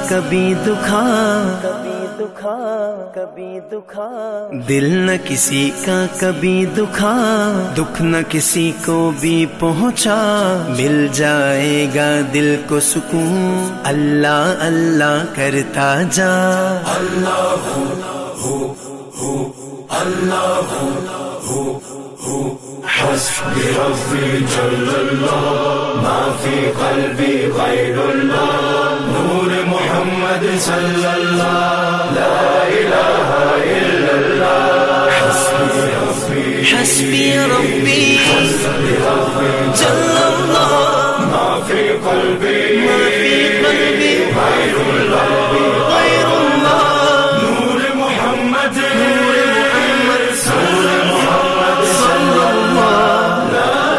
کبھی دکھا، دل نہ کسی کا کبھی دکھا، دکھ نہ کسی کو بھی پہنچا، مل جائے گا دل کو سکون، اللہ اللہ کرتا جا۔ اللہ ہو اللہ ہو حسبی ربی جل اللہ، ما فی قلبی غیر اللہ، نور محمد صلی اللہ، لا الہ الا اللہ، حسبی ربی جل اللہ، ما فی قلبی غیر اللہ، نور محمد صلی اللہ،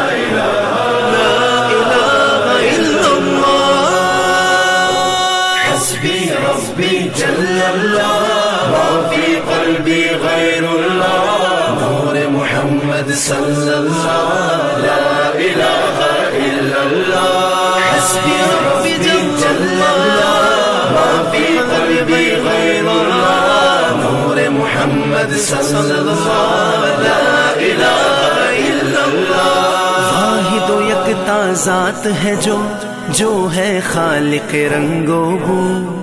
جل اللہ، ما فی قلبی غیر اللہ، نور محمد صلی اللہ، لا الہ الا اللہ، حسبی ربی جل اللہ، ما فی قلبی غیر اللہ، نور محمد صلی اللہ، لا الہ الا اللہ۔ واحد و یکتا ذات ہے جو ہے خالق رنگ و بو،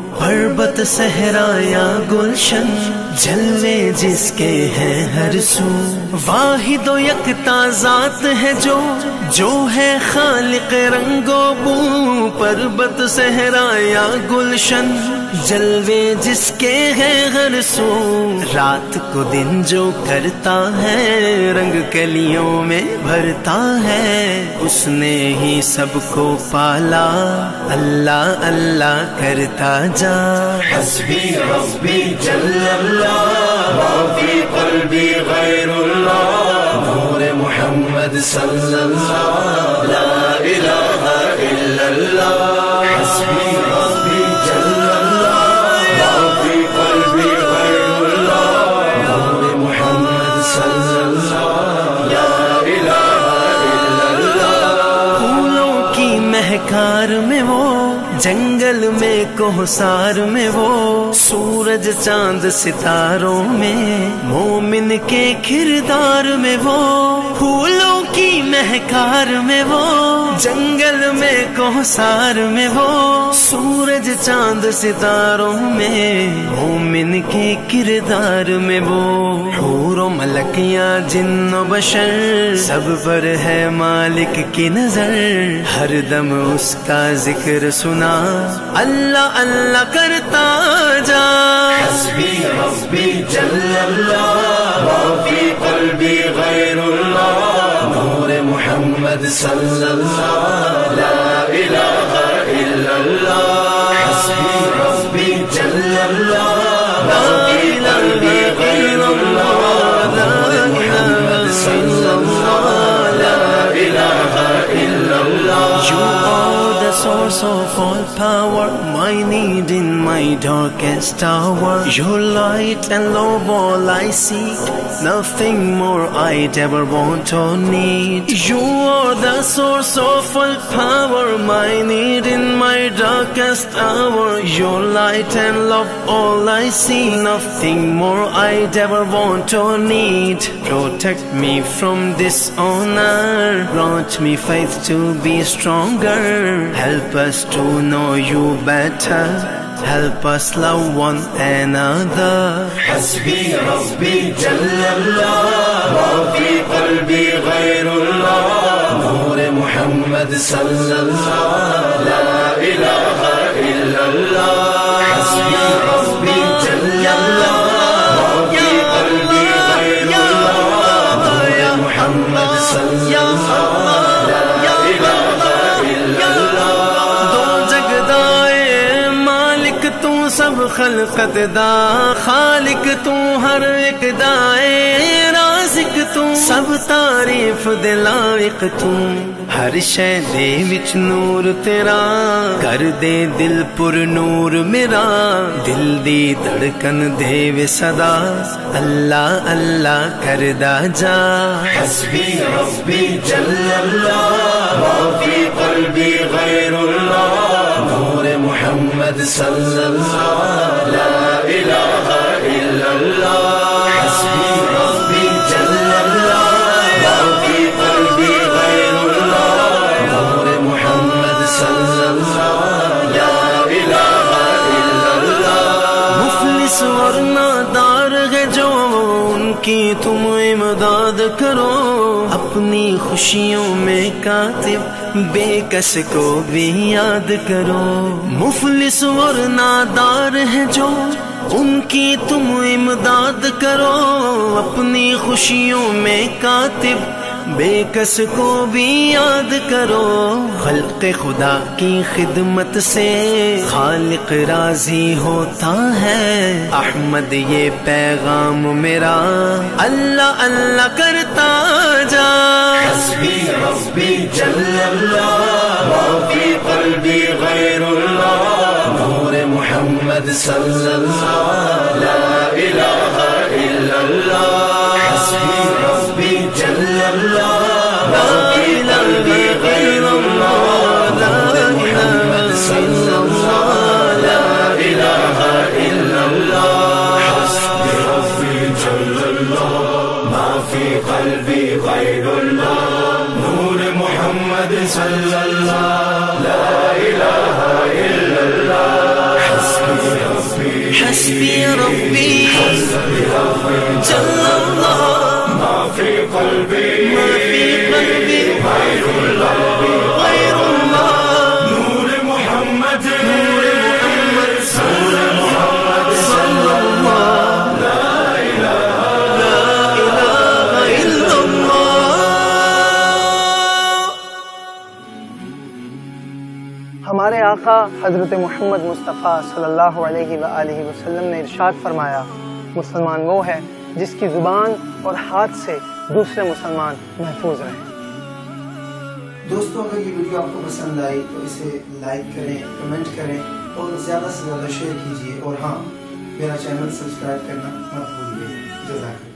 پربت صحرا یا گلشن، جلوے جس کے ہیں ہر سو۔ واحد و یکتا ذات ہے جو ہے خالق رنگ و بو، پربت صحرا یا گلشن، جلوے جس کے ہیں ہر سو۔ رات کو دن جو کرتا ہے، رنگ کلیوں میں بھرتا ہے، اس نے ہی سب کو پالا، اللہ اللہ کرتا جا۔ حسبی ربی جل اللہ، ما فی قلبی غیر اللہ، نور محمد صلی اللہ، لا الہ الا اللہ، حسبی ربی جل اللہ، ما فی قلبی غیر اللہ، نور محمد صلی اللہ، لا الہ الا اللہ۔ پھولوں کی مہکار میں وہ، جنگل میں کوہسار میں وہ، سورج چاند ستاروں میں، مومن کے کردار میں وہ۔ پھولوں کی مہکار میں وہ، جنگل میں کوہسار میں وہ، سورج چاند ستاروں میں، مومن کے کردار میں وہ۔ حور و ملکیاں جن و بشر، سب پر ہے مالک کی نظر، ہر دم اس کا ذکر سنا، اللہ اللہ کرتا جا۔ حسبی ربی جل اللہ، ما فی قلبی غیر اللہ، نور محمد صلی اللہ، لا الہ الا اللہ، حسبی ربی جل اللہ، ما فی قلبی غیر اللہ، نور محمد صلی اللہ، لا الہ الا اللہ۔ Source of all power, my need in my darkest hour, your light and love all I seek, nothing more I'd ever want or need. You are the source of all power, my need in my darkest hour, your light and love all I see, nothing more I'd ever want or need. Protect me from dishonor, grant me faith to be stronger, help us to know you better, help us love one another. حسبی ربی جل اللہ، ما فی قلبی غیر اللہ، نور محمد صلی اللہ، لا الہ الا اللہ، حسبی ربی جل اللہ، ما فی قلبی غیر اللہ، نور محمد صلی اللہ، لا الہ الا اللہ۔ دو جگدائے مالک تو سب خلقت دا، خالق تو ہر ایک دائے، رازق تو سب تعریف دے لائق تو، ہر شے دے وچ نور تیرا، کر دے دل پر نور میرا، دل دی دھڑکن دے وے صدا، اللہ اللہ کردا جا۔ حسبی ربی جل اللہ، ما فی قلبی غیر اللہ، نور محمد محمد صلی اللہ لا الہ الا اللہ حسبی ربی جل اللہ ما فی قلبی غیر اللہ نور محمد صلی اللہ لا الہ الا اللہ مفلس اور نادار ہے جو ان کی تم امداد کرو، اپنی خوشیوں میں کاتب بے کس کو بھی یاد کرو. مفلس اور نادار ہے جو ان کی تم امداد کرو، اپنی خوشیوں میں کاتب بے کس کو بھی یاد کرو. خلق خدا کی خدمت سے خالق راضی ہوتا ہے، احمد یہ پیغام میرا اللہ اللہ کرتا جا. حسبی ربی جل اللہ ما فی قلبی غیر اللہ نور محمد صلی اللہ لا الہ الا اللہ حسبی ربی جل اللہ ما فی قلبی غیر اللہ نور محمد صلی اللہ لا الہ الا اللہ حسبی ربی جل اللہ ما فی قلبی غیر اللہ نور محمد صلی اللہ لا الہ الا اللہ حسبی ربی جل اللہ ما فی قلبی غیر اللہ نور محمد صلی اللہ لا الہ الا اللہ. ہمارے آقا حضرت محمد مصطفیٰ صلی اللہ علیہ وآلہ وسلم نے ارشاد فرمایا، مسلمان وہ ہے جس کی زبان اور ہاتھ سے دوسرے مسلمان محفوظ رہیں. دوستوں اگر یہ ویڈیو آپ کو پسند آئی تو اسے لائک کریں، کمنٹ کریں اور زیادہ سے زیادہ شیئر کیجیے، اور ہاں میرا چینل سبسکرائب کرنا مت بھولیے. جزاک اللہ.